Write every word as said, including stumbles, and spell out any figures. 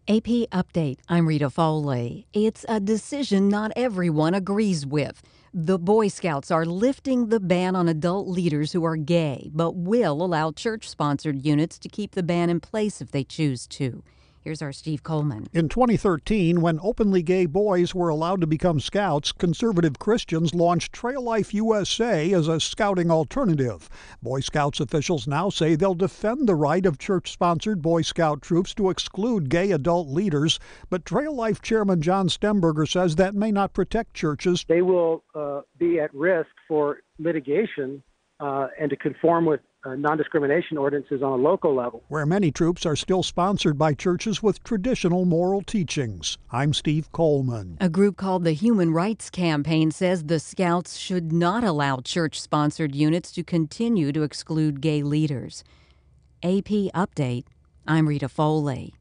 A P Update. I'm Rita Foley. It's a decision not everyone agrees with. The Boy Scouts are lifting the ban on adult leaders who are gay, but will allow church-sponsored units to keep the ban in place if they choose to. Here's our Steve Coleman. In twenty thirteen, when openly gay boys were allowed to become scouts, conservative Christians launched Trail Life U S A as a scouting alternative. Boy Scouts officials now say they'll defend the right of church-sponsored Boy Scout troops to exclude gay adult leaders, but Trail Life Chairman John Stemberger says that may not protect churches. They will uh, be at risk for litigation uh, and to conform with Uh, non-discrimination ordinances on a local level. Where many troops are still sponsored by churches with traditional moral teachings. I'm Steve Coleman. A group called the Human Rights Campaign says the Scouts should not allow church-sponsored units to continue to exclude gay leaders. A P Update. I'm Rita Foley.